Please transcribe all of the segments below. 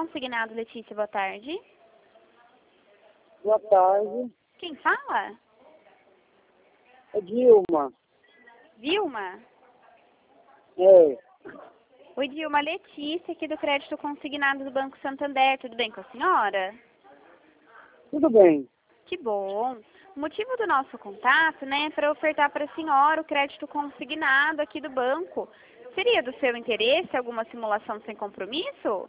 Consignado, Letícia, boa tarde. Boa tarde. Quem fala? É Dilma. Vilma? É. Oi, Dilma, Letícia aqui do Crédito Consignado do Banco Santander. Tudo bem com a senhora? Tudo bem. Que bom. O motivo do nosso contato, né, é para ofertar para a senhora o crédito consignado aqui do banco. Seria do seu interesse alguma simulação sem compromisso?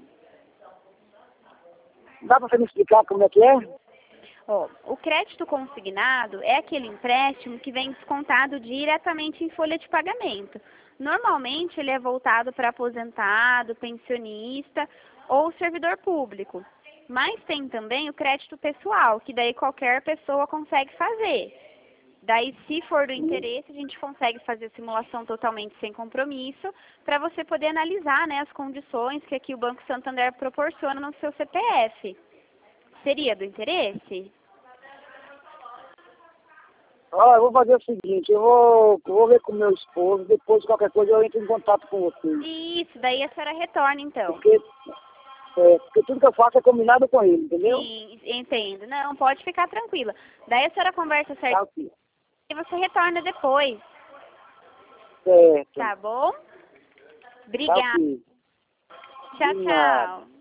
Dá para você me explicar como é que é? Ó, o crédito consignado é aquele empréstimo que vem descontado diretamente em folha de pagamento. Normalmente ele é voltado para aposentado, pensionista ou servidor público. Mas tem também o crédito pessoal, que daí qualquer pessoa consegue fazer. Daí, se for do interesse, a gente consegue fazer simulação totalmente sem compromisso, para você poder analisar, né, as condições que aqui o Banco Santander proporciona no seu CPF. Seria do interesse? Eu vou fazer o seguinte, eu vou ver com o meu esposo, depois qualquer coisa eu entro em contato com você. Isso, daí a senhora retorna, então. Porque tudo que eu faço é combinado com ele, entendeu? Sim, entendo. Não, pode ficar tranquila. Daí a senhora conversa certinho Tá aqui. e você retorna depois, Certo. tá bom? Tá Obrigada. aqui. Tchau, De nada. tchau.